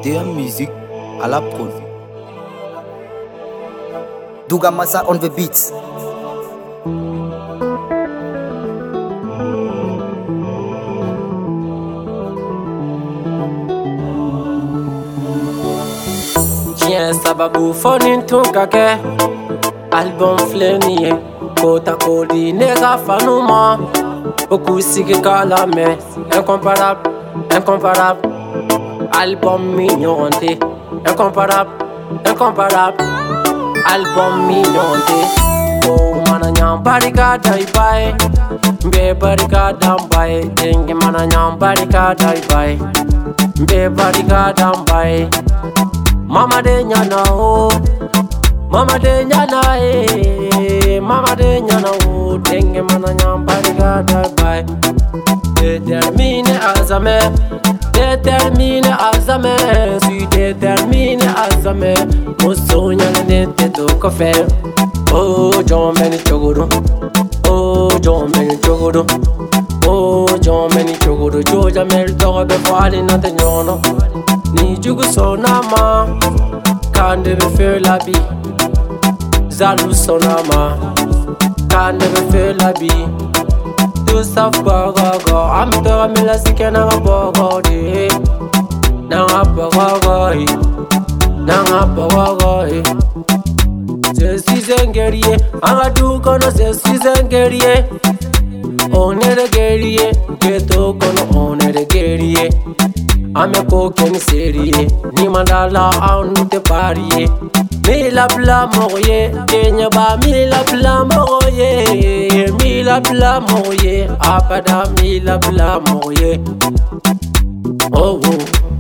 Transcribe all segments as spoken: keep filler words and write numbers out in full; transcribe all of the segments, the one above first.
D M Music à la prod. Douga Massa on the beats. Tiens sababu fonin tunkake album fleniye kota kodi nega fanuma beaucoup sigi kala mais incomparable incomparable album mignonté incomparable incomparable album mignonté oh mana nyam barika dai bai be barika dam bai dengi mana nyam barika dai bai be barika dam bai Mama de nyana o, mama de nyana eh, mama de nyana o, denge mana nyam bariga da bai. Déterminé à jamais, déterminé à jamais, suis déterminé à jamais. Mon sonho ne te toca faire. Oh, John Benny Chogoro, oh, John Benny Chogoro, oh, John Benny Chogoro, Georgia Mel Toga be falling at the nyono. Ni jugu sonama Can never feel la vie Zalu sonama Can never feel la vie Do stuff go go go I'm the mila sike na bogo de Na bogo go Na bogo go Je suis un guerrier Anga du kono je suis un guerrier On est des guerriers Que to kono on est des guerriers Ame koken serie ni mandala on te parie mi la bla moye kenya ba mi la bla moye mi la bla moye apada mi la bla moye oh oh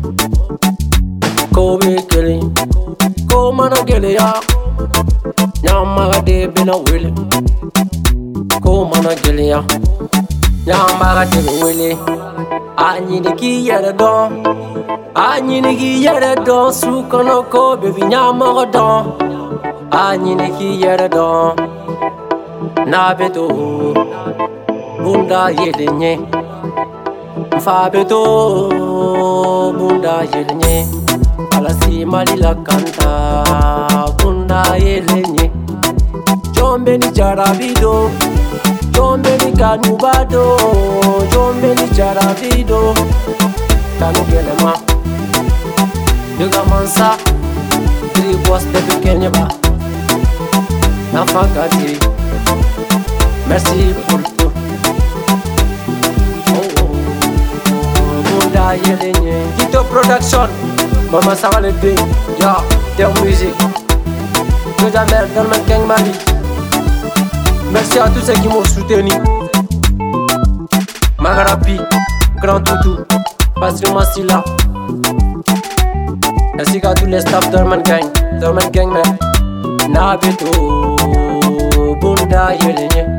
ko be kele ko mana gele ya nyama de bina wele ko mana gele ya nyama de wele Anyi ni ki yere don Anyi ni ki yere don Sukono ko bebi nyama don Anyi ni ki yere don Na beto Bunda yele nye Mfa beto Bunda yele nye Alasi mali la kanta Bunda yele nye Jombe ni jarabido Jombe ni kanubado Jombe ni jarabido Kanu gelema Douga Massa Three boss de Kenya ba Nafakati Merci pour tout Oh oh Bunda yelenye Tito Production Mama Savale Ding Ya Their Music Douga Mel Dolman Keng Mali Merci à tous ceux qui m'ont soutenu. Magarapi, Grand Toutou, Patrick Massila. Merci à tous les staff d'Orman Gang, d'Orman Gang, man. Nabeto, Bunda Yelenye.